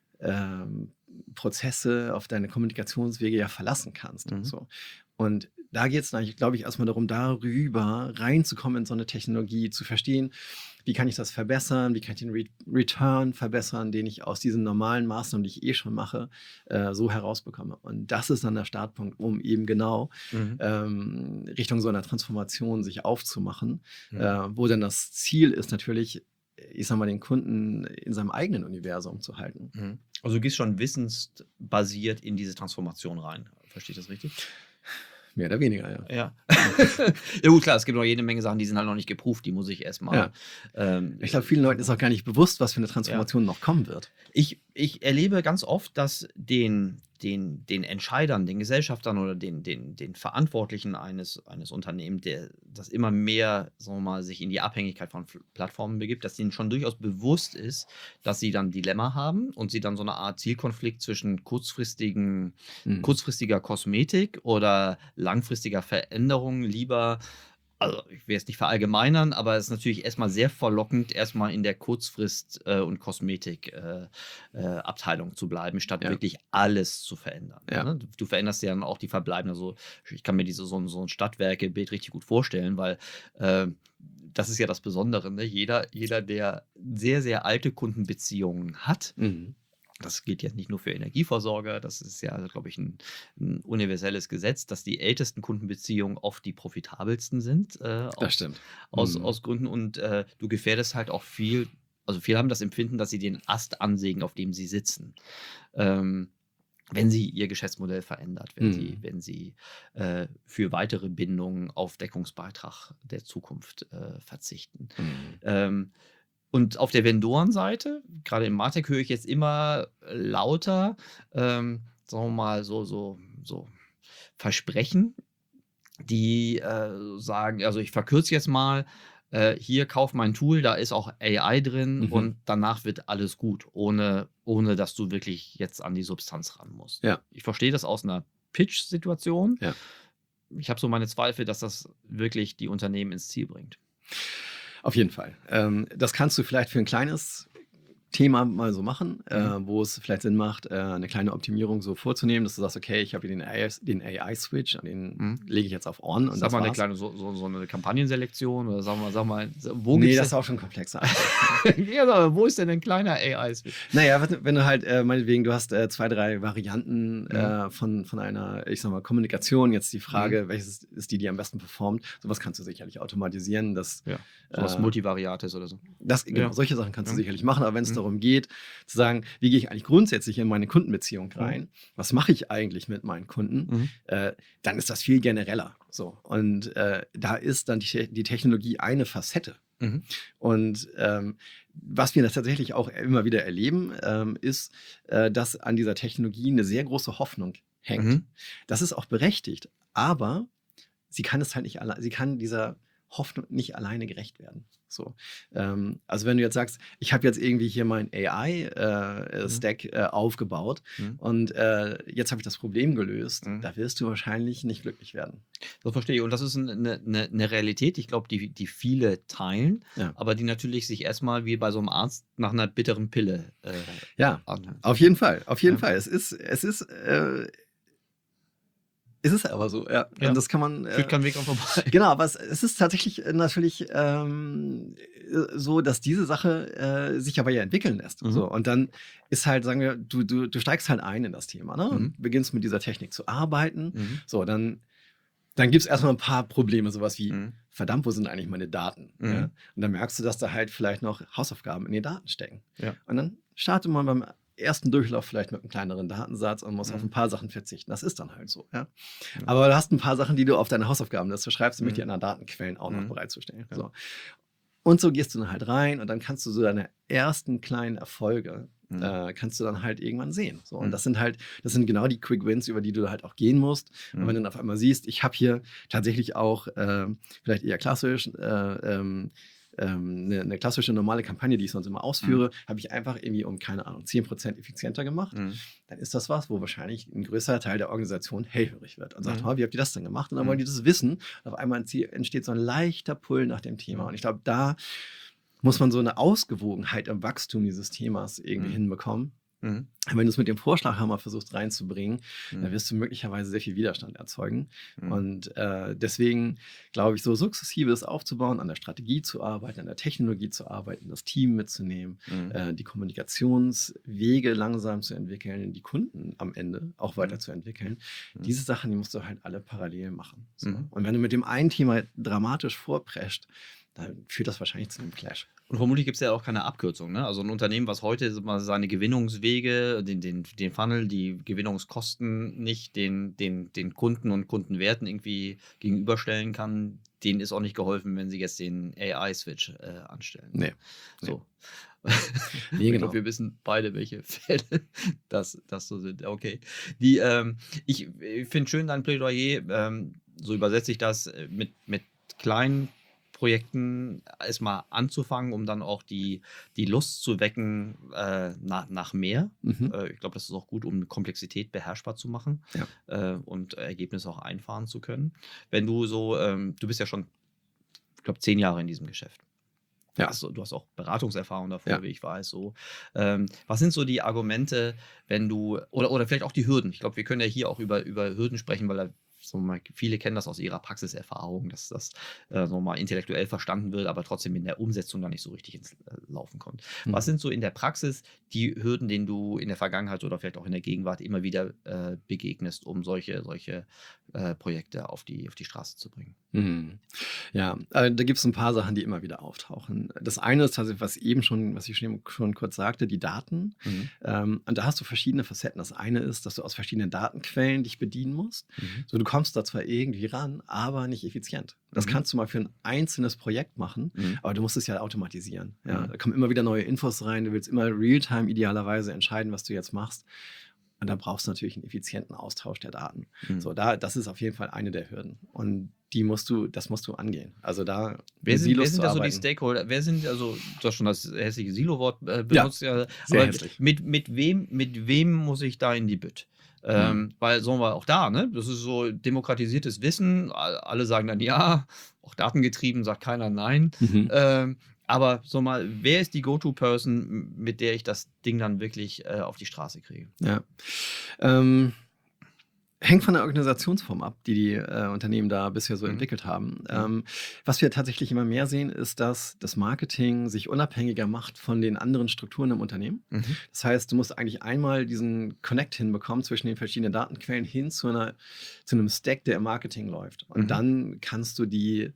Prozesse, auf deine Kommunikationswege ja verlassen kannst. So. Und da geht es eigentlich, glaube ich, erstmal darum, darüber reinzukommen in so eine Technologie, zu verstehen, wie kann ich das verbessern, wie kann ich den Return verbessern, den ich aus diesen normalen Maßnahmen, die ich schon mache, so herausbekomme. Und das ist dann der Startpunkt, um eben genau Richtung so einer Transformation sich aufzumachen, wo dann das Ziel ist natürlich, ich sag mal, den Kunden in seinem eigenen Universum zu halten. Also du gehst schon wissensbasiert in diese Transformation rein. Verstehe ich das richtig? Mehr oder weniger, ja. Ja gut, klar, es gibt noch jede Menge Sachen, die sind halt noch nicht geprüft, die muss ich erstmal. Ich glaube, vielen Leuten ist auch gar nicht bewusst, was für eine Transformation noch kommen wird. Ich erlebe ganz oft, dass den Entscheidern, den Gesellschaftern oder den Verantwortlichen eines Unternehmens, das immer mehr, sagen wir mal, sich in die Abhängigkeit von Plattformen begibt, dass ihnen schon durchaus bewusst ist, dass sie dann ein Dilemma haben und sie dann so eine Art Zielkonflikt zwischen kurzfristiger Kosmetik oder langfristiger Veränderung lieber. Also ich will jetzt nicht verallgemeinern, aber es ist natürlich erstmal sehr verlockend, erstmal in der Kurzfrist- und Kosmetik-Abteilung zu bleiben, statt wirklich alles zu verändern. Ne? Du veränderst ja dann auch die verbleibenden. Also ich kann mir so ein Stadtwerke-Bild richtig gut vorstellen, weil das ist ja das Besondere. Ne? Jeder, der sehr, sehr alte Kundenbeziehungen hat, das gilt jetzt nicht nur für Energieversorger, das ist ja, glaube ich, ein universelles Gesetz, dass die ältesten Kundenbeziehungen oft die profitabelsten sind. Das stimmt. Aus Gründen. Und du gefährdest halt auch viel, also viele haben das Empfinden, dass sie den Ast ansägen, auf dem sie sitzen. Wenn sie ihr Geschäftsmodell verändert, wenn sie für weitere Bindungen auf Deckungsbeitrag der Zukunft verzichten. Und auf der Vendorenseite, gerade im Martech, höre ich jetzt immer lauter, sagen wir mal, so Versprechen, die sagen, also ich verkürze jetzt mal, hier kauf mein Tool, da ist auch AI drin und danach wird alles gut, ohne dass du wirklich jetzt an die Substanz ran musst. Ja. Ich verstehe das aus einer Pitch-Situation. Ja. Ich habe so meine Zweifel, dass das wirklich die Unternehmen ins Ziel bringt. Auf jeden Fall. Das kannst du vielleicht für ein kleines Thema mal so machen, wo es vielleicht Sinn macht, eine kleine Optimierung so vorzunehmen, dass du sagst, okay, ich habe hier den AI-Switch, den lege ich jetzt auf On. Und sag mal eine kleine, so eine Kampagnenselektion oder sag mal, wo gibt's das ist auch schon komplexer. Ja, wo ist denn ein kleiner AI-Switch? Naja, wenn du halt, meinetwegen, du hast 2, 3 Varianten von einer, ich sag mal, Kommunikation, jetzt die Frage, welches ist die am besten performt, sowas kannst du sicherlich automatisieren. Sowas Multivariates oder so. Solche Sachen kannst du sicherlich machen, aber wenn es darum darum geht, zu sagen, wie gehe ich eigentlich grundsätzlich in meine Kundenbeziehung rein? Was mache ich eigentlich mit meinen Kunden? Dann ist das viel genereller. So. Und da ist dann die Technologie eine Facette. Und was wir tatsächlich auch immer wieder erleben, ist, dass an dieser Technologie eine sehr große Hoffnung hängt. Das ist auch berechtigt, aber sie kann es halt nicht sie kann dieser Hoffnung nicht alleine gerecht werden. So. Also wenn du jetzt sagst, ich habe jetzt irgendwie hier mein AI-Stack aufgebaut und jetzt habe ich das Problem gelöst, da wirst du wahrscheinlich nicht glücklich werden. Das verstehe ich. Und das ist eine Realität, ich glaube, die viele teilen, aber die natürlich sich erstmal wie bei so einem Arzt nach einer bitteren Pille anhört. Auf jeden Fall. Auf jeden Fall. Es ist aber so, ja. Ja. Und das kann man. Führt kein Weg dran vorbei. Genau, aber es ist tatsächlich natürlich so, dass diese Sache sich aber ja entwickeln lässt. So, und dann ist halt, sagen wir, du steigst halt ein in das Thema, ne? Und beginnst mit dieser Technik zu arbeiten. So, dann gibt es erstmal ein paar Probleme, sowas wie, verdammt, wo sind eigentlich meine Daten? Ja? Und dann merkst du, dass da halt vielleicht noch Hausaufgaben in den Daten stecken. Ja. Und dann startet man beim ersten Durchlauf vielleicht mit einem kleineren Datensatz und muss auf ein paar Sachen verzichten. Das ist dann halt so. Ja? Aber du hast ein paar Sachen, die du auf deine Hausaufgabenliste schreibst, nämlich die anderen Datenquellen auch noch bereitzustellen. Ja. So. Und so gehst du dann halt rein und dann kannst du so deine ersten kleinen Erfolge kannst du dann halt irgendwann sehen. So. Und das sind genau die Quick Wins, über die du halt auch gehen musst. Und wenn du dann auf einmal siehst, ich habe hier tatsächlich auch vielleicht eher klassisch eine klassische normale Kampagne, die ich sonst immer ausführe, habe ich einfach irgendwie um, keine Ahnung, 10% effizienter gemacht. Dann ist das was, wo wahrscheinlich ein größerer Teil der Organisation hellhörig wird und sagt, wie habt ihr das denn gemacht? Und dann wollen die das wissen. Und auf einmal entsteht so ein leichter Pull nach dem Thema. Und ich glaube, da muss man so eine Ausgewogenheit im Wachstum dieses Themas irgendwie hinbekommen. Wenn du es mit dem Vorschlaghammer versuchst reinzubringen, dann wirst du möglicherweise sehr viel Widerstand erzeugen. Und deswegen glaube ich, so sukzessives aufzubauen, an der Strategie zu arbeiten, an der Technologie zu arbeiten, das Team mitzunehmen, die Kommunikationswege langsam zu entwickeln, die Kunden am Ende auch weiterzuentwickeln. Diese Sachen, die musst du halt alle parallel machen. So. Und wenn du mit dem einen Thema dramatisch vorprescht, dann führt das wahrscheinlich zu einem Clash. Und vermutlich gibt es ja auch keine Abkürzung, ne? Also ein Unternehmen, was heute mal seine Gewinnungswege, den Funnel, die Gewinnungskosten nicht den Kunden und Kundenwerten irgendwie gegenüberstellen kann, denen ist auch nicht geholfen, wenn sie jetzt den AI-Switch anstellen. Nee. So. Nee, genau. Glaub, wir wissen beide, welche Fälle das so sind. Okay. Ich finde schön dein Plädoyer, so übersetze ich das, mit kleinen Projekten erstmal anzufangen, um dann auch die Lust zu wecken nach mehr. Ich glaube, das ist auch gut, um Komplexität beherrschbar zu machen und Ergebnisse auch einfahren zu können. Wenn du so, du bist ja schon, ich glaube, 10 Jahre in diesem Geschäft. Ja. Du hast auch Beratungserfahrung davor, wie ich weiß. So. Was sind so die Argumente, wenn du, oder vielleicht auch die Hürden? Ich glaube, wir können ja hier auch über Hürden sprechen, weil viele kennen das aus ihrer Praxiserfahrung, dass das so mal intellektuell verstanden wird, aber trotzdem in der Umsetzung dann nicht so richtig ins Laufen kommt. Was sind so in der Praxis die Hürden, denen du in der Vergangenheit oder vielleicht auch in der Gegenwart immer wieder begegnest, um solche Projekte auf die Straße zu bringen? Ja, da gibt es ein paar Sachen, die immer wieder auftauchen. Das eine ist tatsächlich, was ich schon kurz sagte, die Daten. Und da hast du verschiedene Facetten. Das eine ist, dass du aus verschiedenen Datenquellen dich bedienen musst. So, du kommst da zwar irgendwie ran, aber nicht effizient. Das kannst du mal für ein einzelnes Projekt machen, aber du musst es ja automatisieren. Ja? Da kommen immer wieder neue Infos rein. Du willst immer real-time idealerweise entscheiden, was du jetzt machst. Und da brauchst du natürlich einen effizienten Austausch der Daten. So, das ist auf jeden Fall eine der Hürden. Und das musst du angehen. Also da wer sind da so die Stakeholder? Du hast schon das hässliche Silo-Wort benutzt. Ja, aber mit wem muss ich da in die Bütt? Weil, sagen wir auch da, ne? Das ist so demokratisiertes Wissen. Alle sagen dann ja, auch datengetrieben sagt keiner nein. Aber so mal, wer ist die Go-To-Person, mit der ich das Ding dann wirklich auf die Straße kriege? Ja. Hängt von der Organisationsform ab, die Unternehmen da bisher so entwickelt haben. Was wir tatsächlich immer mehr sehen, ist, dass das Marketing sich unabhängiger macht von den anderen Strukturen im Unternehmen. Das heißt, du musst eigentlich einmal diesen Connect hinbekommen zwischen den verschiedenen Datenquellen hin zu einem Stack, der im Marketing läuft. Und dann kannst du die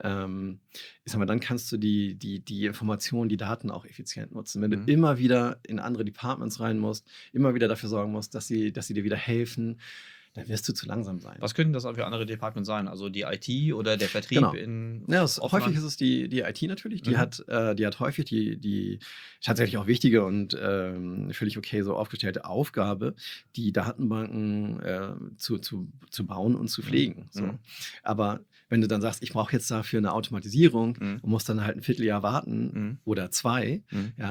Informationen, die Daten auch effizient nutzen. Wenn du immer wieder in andere Departments rein musst, immer wieder dafür sorgen musst, dass sie dir wieder helfen, dann wirst du zu langsam sein. Was könnten das auch für andere Departments sein? Also die IT oder der Vertrieb Genau. in Häufig ist es die IT natürlich. Die hat häufig die tatsächlich auch wichtige und völlig okay so aufgestellte Aufgabe, die Datenbanken zu bauen und zu pflegen. So. Aber wenn du dann sagst, ich brauche jetzt dafür eine Automatisierung und muss dann halt ein Vierteljahr warten oder 2,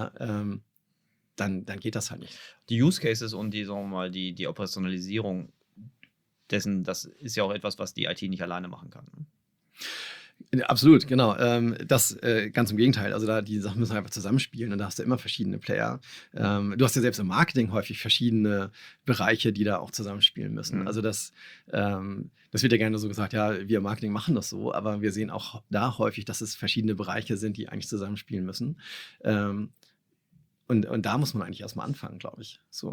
dann geht das halt nicht. Die Use Cases und die, sagen wir mal, die Operationalisierung dessen, das ist ja auch etwas, was die IT nicht alleine machen kann. Ne? Absolut, genau. Das ganz im Gegenteil. Also die Sachen müssen einfach zusammenspielen und da hast du immer verschiedene Player. Du hast ja selbst im Marketing häufig verschiedene Bereiche, die da auch zusammenspielen müssen. Also das wird ja gerne so gesagt, ja, wir im Marketing machen das so, aber wir sehen auch da häufig, dass es verschiedene Bereiche sind, die eigentlich zusammenspielen müssen. Und da muss man eigentlich erstmal anfangen, glaube ich. So.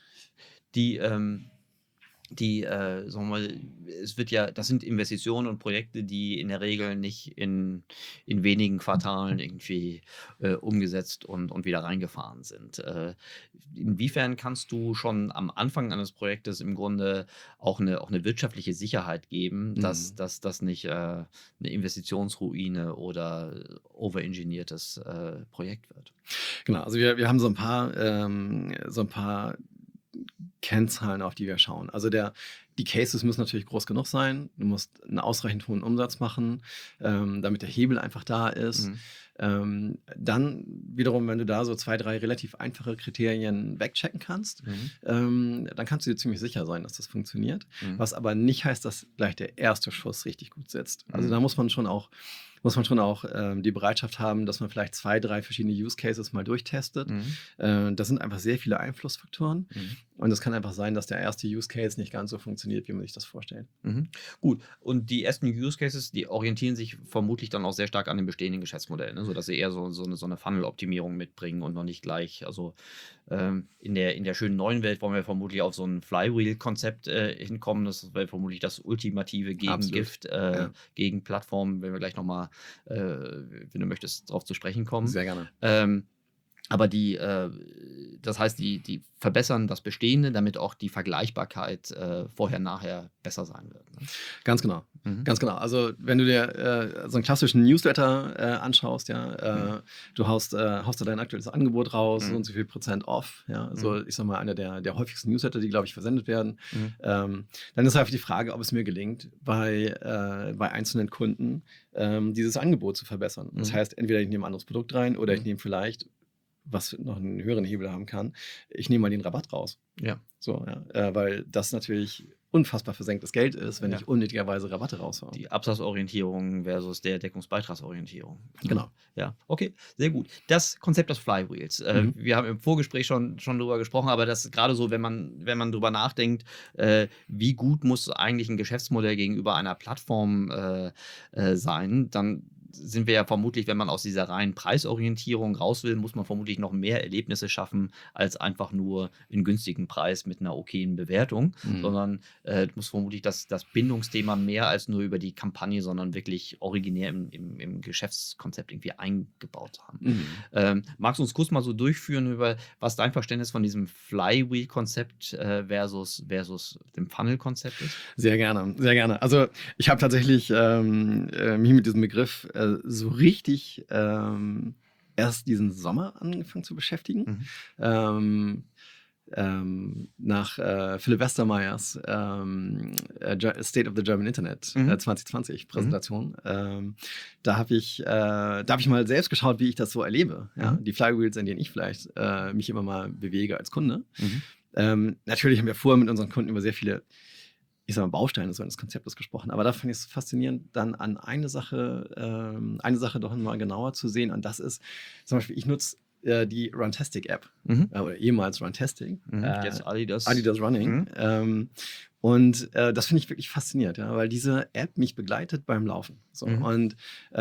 Sagen wir mal, das sind Investitionen und Projekte, die in der Regel nicht in wenigen Quartalen irgendwie umgesetzt und wieder reingefahren sind. Inwiefern kannst du schon am Anfang eines Projektes im Grunde auch eine wirtschaftliche Sicherheit geben, dass das nicht eine Investitionsruine oder overengineertes Projekt wird? Genau, also wir haben so ein paar Kennzahlen, auf die wir schauen. Also die Cases müssen natürlich groß genug sein. Du musst einen ausreichend hohen Umsatz machen, damit der Hebel einfach da ist. Dann wiederum, wenn du da so 2, 3 relativ einfache Kriterien wegchecken kannst, dann kannst du dir ziemlich sicher sein, dass das funktioniert. Was aber nicht heißt, dass gleich der erste Schuss richtig gut sitzt. Also da muss man schon auch die Bereitschaft haben, dass man vielleicht 2, 3 verschiedene Use Cases mal durchtestet. Das sind einfach sehr viele Einflussfaktoren. Und es kann einfach sein, dass der erste Use Case nicht ganz so funktioniert, wie man sich das vorstellt. Gut. Und die ersten Use Cases, die orientieren sich vermutlich dann auch sehr stark an dem bestehenden Geschäftsmodell, ne? Sodass sie eher so eine Funnel-Optimierung mitbringen und noch nicht gleich, also in der schönen neuen Welt wollen wir vermutlich auf so ein Flywheel-Konzept hinkommen. Das wäre vermutlich das ultimative Gegengift gegen Plattformen, wenn wir gleich nochmal, wenn du möchtest, darauf zu sprechen kommen. Sehr gerne. Aber das heißt, die verbessern das Bestehende, damit auch die Vergleichbarkeit vorher, nachher besser sein wird. Ne? Ganz genau. Ganz genau. Also wenn du dir so einen klassischen Newsletter anschaust, du haust da dein aktuelles Angebot raus und so viel % off. Ja? Also ich sag mal, einer der häufigsten Newsletter, die, glaube ich, versendet werden. Dann ist einfach die Frage, ob es mir gelingt, bei einzelnen Kunden dieses Angebot zu verbessern. Das heißt, entweder ich nehme ein anderes Produkt rein oder ich nehme vielleicht, was noch einen höheren Hebel haben kann, ich nehme mal den Rabatt raus. Ja. So, weil das natürlich unfassbar versenktes Geld ist, wenn ich unnötigerweise Rabatte raushaue. Die Absatzorientierung versus der Deckungsbeitragsorientierung. Genau. Ja, okay, sehr gut. Das Konzept des Flywheels. Wir haben im Vorgespräch schon drüber gesprochen, aber das gerade so, wenn man drüber nachdenkt, wie gut muss eigentlich ein Geschäftsmodell gegenüber einer Plattform sein, dann sind wir ja vermutlich, wenn man aus dieser reinen Preisorientierung raus will, muss man vermutlich noch mehr Erlebnisse schaffen, als einfach nur einen günstigen Preis mit einer okayen Bewertung, sondern du musst vermutlich das Bindungsthema mehr als nur über die Kampagne, sondern wirklich originär im Geschäftskonzept irgendwie eingebaut haben. Magst du uns kurz mal so durchführen, über was dein Verständnis von diesem Flywheel-Konzept versus dem Funnel-Konzept ist? Sehr gerne, sehr gerne. Also ich habe tatsächlich mich mit diesem Begriff so richtig erst diesen Sommer angefangen zu beschäftigen. Nach Philipp Westermeyers State of the German Internet 2020 Präsentation. Da habe ich mal selbst geschaut, wie ich das so erlebe. Ja? Die Flywheels, in denen ich vielleicht mich immer mal bewege als Kunde. Natürlich haben wir vorher mit unseren Kunden über sehr viele Bausteine so eines Konzeptes gesprochen. Aber da fand ich es faszinierend, dann an eine Sache doch mal genauer zu sehen. Und das ist zum Beispiel, ich nutze die Runtastic-App, Mhm. oder ehemals Runtastic. Jetzt Adidas. Adidas Running. Mhm. Und das finde ich wirklich faszinierend, ja, weil diese App mich begleitet beim Laufen. So. Mhm. Und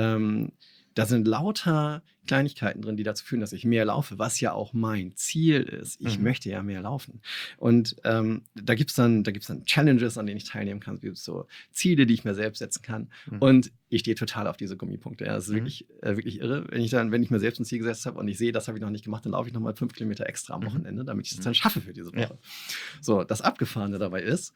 da sind lauter Kleinigkeiten drin, die dazu führen, dass ich mehr laufe, was ja auch mein Ziel ist. Ich möchte ja mehr laufen. Und da gibt's dann Challenges, an denen ich teilnehmen kann. Es gibt so Ziele, die ich mir selbst setzen kann. Und ich stehe total auf diese Gummipunkte. Ja. Das ist wirklich irre. Wenn ich mir selbst ein Ziel gesetzt habe und ich sehe, das habe ich noch nicht gemacht, dann laufe ich nochmal 5 Kilometer extra am Wochenende, damit ich es dann schaffe für diese Woche. Ja. So, das Abgefahrene dabei ist,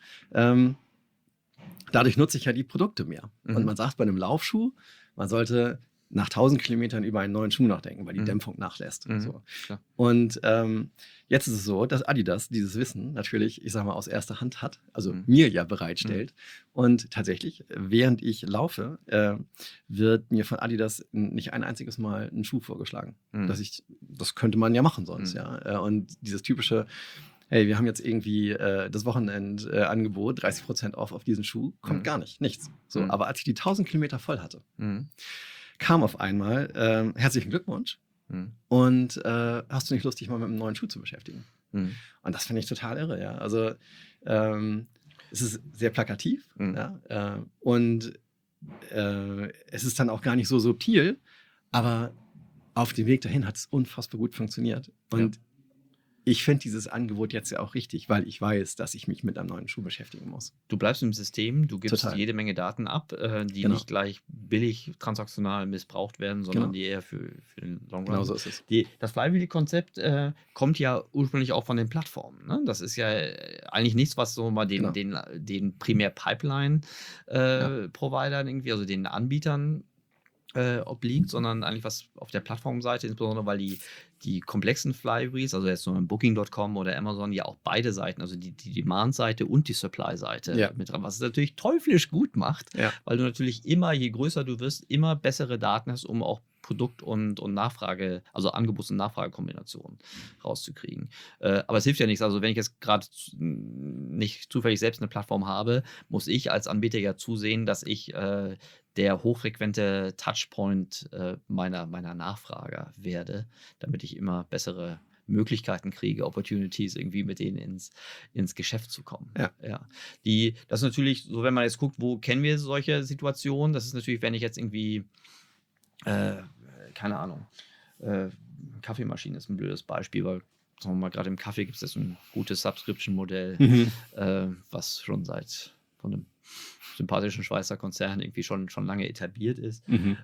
dadurch nutze ich ja die Produkte mehr. Und man sagt bei einem Laufschuh, man sollte nach 1000 Kilometern über einen neuen Schuh nachdenken, weil die Dämpfung nachlässt. So. Klar. Und jetzt ist es so, dass Adidas dieses Wissen natürlich, ich sag mal, aus erster Hand hat, also mir ja bereitstellt. Und tatsächlich, während ich laufe, wird mir von Adidas nicht ein einziges Mal ein Schuh vorgeschlagen. Das könnte man ja machen sonst, ja. Und dieses typische, hey, wir haben jetzt irgendwie das Wochenendangebot, 30% auf diesen Schuh, kommt gar nicht, nichts. So, aber als ich die 1000 Kilometer voll hatte, kam auf einmal, herzlichen Glückwunsch, und hast du nicht Lust, dich mal mit einem neuen Schuh zu beschäftigen? Und das finde ich total irre, ja. Also es ist sehr plakativ, ja, und es ist dann auch gar nicht so subtil, aber auf dem Weg dahin hat es unfassbar gut funktioniert. Und ich finde dieses Angebot jetzt ja auch richtig, weil ich weiß, dass ich mich mit einem neuen Schuh beschäftigen muss. Du bleibst im System, du gibst Total. jede Menge Daten ab, die Genau. nicht gleich billig transaktional missbraucht werden, sondern Genau. die eher für den Long Run. Genau so ist es. Das Flywheel-Konzept kommt ja ursprünglich auch von den Plattformen. Ne? Das ist ja eigentlich nichts, was so mal den primär Pipeline-Providern irgendwie, also den Anbietern obliegt, sondern eigentlich was auf der Plattformseite, insbesondere weil die komplexen Flywheels, also jetzt so ein Booking.com oder Amazon, ja auch beide Seiten, also die Demand-Seite und die Supply-Seite mit dran, was es natürlich teuflisch gut macht, weil du natürlich immer, je größer du wirst, immer bessere Daten hast, um auch Produkt- und Nachfrage, also Angebots- und Nachfragekombinationen rauszukriegen. Aber es hilft ja nichts. Also wenn ich jetzt gerade nicht zufällig selbst eine Plattform habe, muss ich als Anbieter ja zusehen, dass ich der hochfrequente Touchpoint meiner Nachfrager werde, damit ich immer bessere Möglichkeiten kriege, Opportunities irgendwie mit denen ins Geschäft zu kommen. Ja. Das ist natürlich so, wenn man jetzt guckt, wo kennen wir solche Situationen, das ist natürlich, wenn ich jetzt irgendwie keine Ahnung, Kaffeemaschine ist ein blödes Beispiel, weil sagen wir mal, gerade im Kaffee gibt es jetzt ein gutes Subscription-Modell, was schon von einem sympathischen Schweizer Konzern irgendwie schon lange etabliert ist.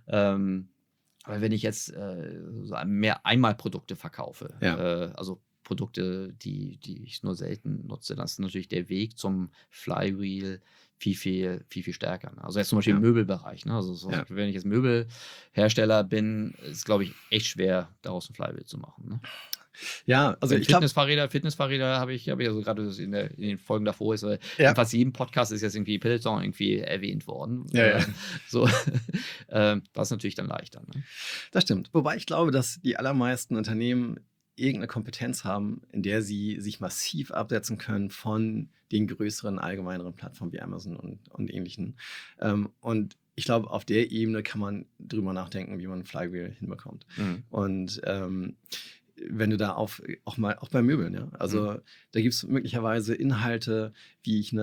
Aber wenn ich jetzt mehr Einmalprodukte verkaufe, also Produkte, die ich nur selten nutze, dann ist natürlich der Weg zum Flywheel viel stärker. Ne? Also jetzt zum Beispiel im Möbelbereich. Ne? Also wenn ich jetzt Möbelhersteller bin, ist, glaube ich, echt schwer, daraus ein Flywheel zu machen. Ne? Ja, also ich Fitnessfahrräder habe ich also gerade in den Folgen davor ist, in fast jedem Podcast ist jetzt irgendwie Peloton irgendwie erwähnt worden. So, das ist natürlich dann leichter. Ne? Das stimmt. Wobei ich glaube, dass die allermeisten Unternehmen irgendeine Kompetenz haben, in der sie sich massiv absetzen können von den größeren, allgemeineren Plattformen wie Amazon und ähnlichen. Und ich glaube, auf der Ebene kann man drüber nachdenken, wie man ein Flywheel hinbekommt. Und wenn du da auch bei Möbeln, ja. Also da gibt es möglicherweise Inhalte, wie ich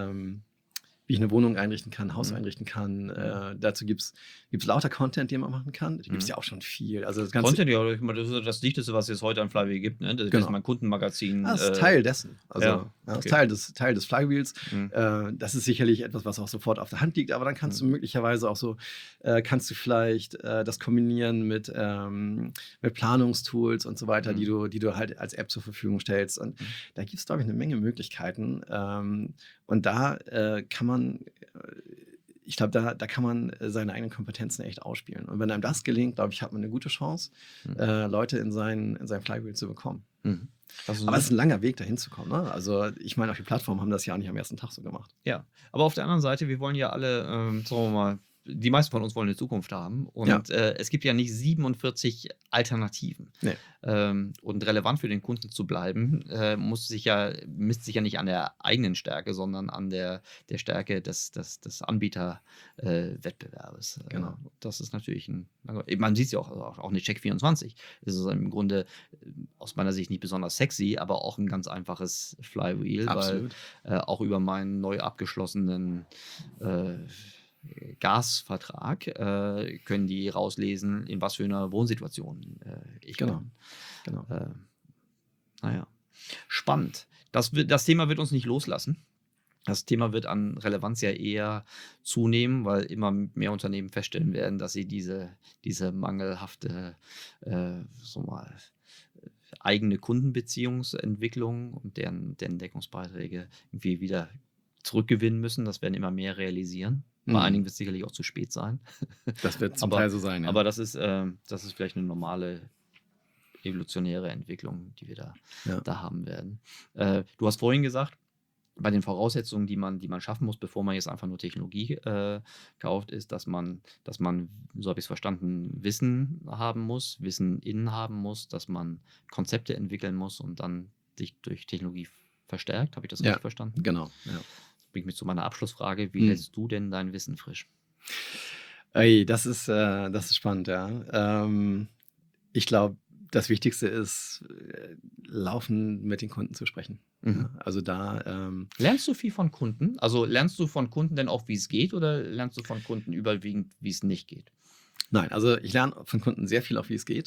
eine Wohnung einrichten kann, Haus einrichten kann. Dazu gibt's lauter Content, den man machen kann. Da gibt es ja auch schon viel. Also das Ganze, Content, ja, das ist das Dichteste, was es heute an Flywheel gibt. Ne? Das ist mein Kundenmagazin. Das ist Teil dessen. Also okay. das ist Teil des Flywheels. Das ist sicherlich etwas, was auch sofort auf der Hand liegt, aber dann kannst du möglicherweise auch so, kannst du vielleicht das kombinieren mit Planungstools und so weiter, die du halt als App zur Verfügung stellst. Und da gibt es, glaube ich, eine Menge Möglichkeiten. Und da kann man ich glaube, da kann man seine eigenen Kompetenzen echt ausspielen. Und wenn einem das gelingt, glaube ich, hat man eine gute Chance, Leute in sein Flywheel zu bekommen. Aber es ist ein langer Weg, dahin zu kommen. Ne? Also ich meine, auch die Plattformen haben das ja nicht am ersten Tag so gemacht. Ja, aber auf der anderen Seite, wir wollen ja alle, sagen wir mal, die meisten von uns wollen eine Zukunft haben und es gibt ja nicht 47 Alternativen. Nee. Und relevant für den Kunden zu bleiben, misst sich ja nicht an der eigenen Stärke, sondern an der Stärke des Anbieterwettbewerbes. Genau. Das ist natürlich man sieht es ja auch eine Check24. Es ist im Grunde aus meiner Sicht nicht besonders sexy, aber auch ein ganz einfaches Flywheel, Absolut. weil auch über meinen neu abgeschlossenen Gasvertrag können die rauslesen, in was für einer Wohnsituation ich bin. Genau. Naja, spannend. Das Thema wird uns nicht loslassen. Das Thema wird an Relevanz ja eher zunehmen, weil immer mehr Unternehmen feststellen werden, dass sie diese mangelhafte eigene Kundenbeziehungsentwicklung und deren Deckungsbeiträge irgendwie wieder zurückgewinnen müssen. Das werden immer mehr realisieren. Bei einigen wird es sicherlich auch zu spät sein. Das wird zum Teil so sein. Ja. Aber das ist vielleicht eine normale evolutionäre Entwicklung, die wir da haben werden. Du hast vorhin gesagt, bei den Voraussetzungen, die man schaffen muss, bevor man jetzt einfach nur Technologie kauft, ist, dass man, so habe ich es verstanden, Wissen haben muss, Wissen innen haben muss, dass man Konzepte entwickeln muss und dann sich durch Technologie verstärkt. Habe ich das richtig verstanden? Genau. Ja. Das bringt mich zu meiner Abschlussfrage. Wie hältst du denn dein Wissen frisch? Das ist spannend, ja. Ich glaube, das Wichtigste ist, laufend mit den Kunden zu sprechen. Ja, also da. Lernst du viel von Kunden? Also lernst du von Kunden denn auch, wie es geht, oder lernst du von Kunden überwiegend, wie es nicht geht? Nein, also ich lerne von Kunden sehr viel, auch wie es geht.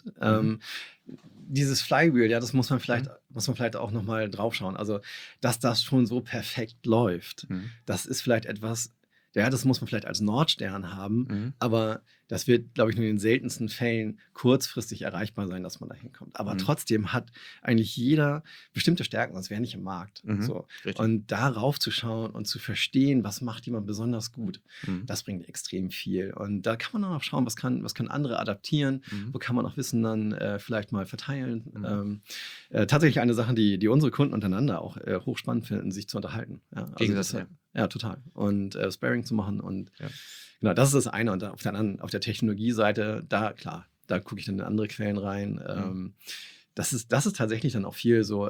Dieses Flywheel, das muss man vielleicht auch nochmal drauf schauen. Also, dass das schon so perfekt läuft, das ist vielleicht etwas, das muss man vielleicht als Nordstern haben, aber das wird, glaube ich, nur in den seltensten Fällen kurzfristig erreichbar sein, dass man da hinkommt. Aber trotzdem hat eigentlich jeder bestimmte Stärken, sonst wäre er nicht im Markt. So. Und darauf zu schauen und zu verstehen, was macht jemand besonders gut, das bringt extrem viel. Und da kann man dann auch schauen, was können andere adaptieren, wo kann man auch Wissen dann vielleicht mal verteilen. Tatsächlich eine Sache, die unsere Kunden untereinander auch hochspannend finden, sich zu unterhalten. Ja, also ja, total. Und Sparring zu machen und genau, das ist das eine. Und auf der Technologieseite, da gucke ich dann in andere Quellen rein. Das ist tatsächlich dann auch viel so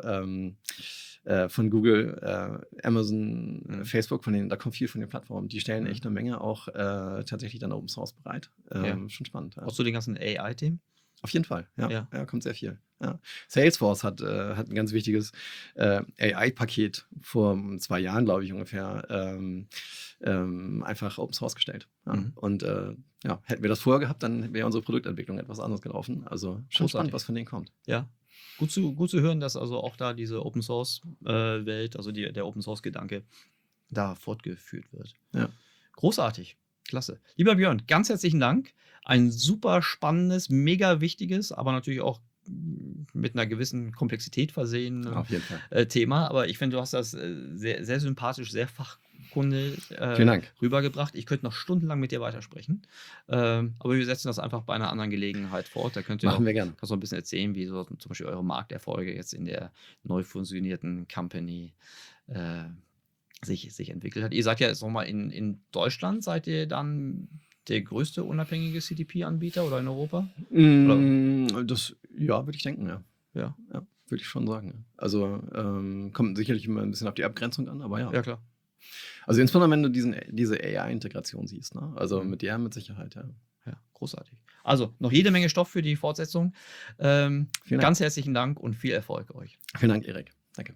von Google, Amazon, Facebook, da kommt viel von den Plattformen. Die stellen echt eine Menge auch tatsächlich dann Open Source bereit. Schon spannend. Ja. Auch zu den ganzen AI-Themen? Auf jeden Fall, ja, kommt sehr viel. Ja. Salesforce hat ein ganz wichtiges AI-Paket vor 2 Jahren, glaube ich, ungefähr, einfach Open Source gestellt. Ja. Und hätten wir das vorher gehabt, dann wäre unsere Produktentwicklung etwas anders gelaufen. Also schon spannend, was von denen kommt. Ja. Gut zu hören, dass also auch da diese Open Source Welt, also der Open Source Gedanke, da fortgeführt wird. Ja. Großartig. Klasse. Lieber Björn, ganz herzlichen Dank. Ein super spannendes, mega wichtiges, aber natürlich auch mit einer gewissen Komplexität versehen Auf jeden Fall. Thema. Aber ich finde, du hast das sehr, sehr sympathisch, sehr fachkundig rübergebracht. Ich könnte noch stundenlang mit dir weitersprechen. Aber wir setzen das einfach bei einer anderen Gelegenheit fort. Da könnt ihr Machen wir gerne. Kannst du ein bisschen erzählen, wie so zum Beispiel eure Markterfolge jetzt in der neu fusionierten Company sich entwickelt hat. Ihr seid ja jetzt nochmal in Deutschland, seid ihr dann der größte unabhängige CDP-Anbieter oder in Europa? Das, würde ich denken, ja. Ja, würde ich schon sagen. Ja. Also kommt sicherlich immer ein bisschen auf die Abgrenzung an, aber ja. Ja, klar. Also insbesondere, wenn du diese AI-Integration siehst, ne? Also mit Sicherheit, ja. Ja, großartig. Also noch jede Menge Stoff für die Fortsetzung. Ganz herzlichen Dank und viel Erfolg euch. Vielen Dank, Erik. Danke.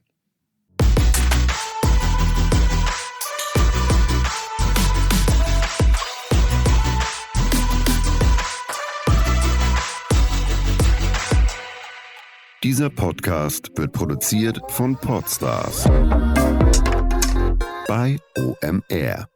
Dieser Podcast wird produziert von Podstars bei OMR.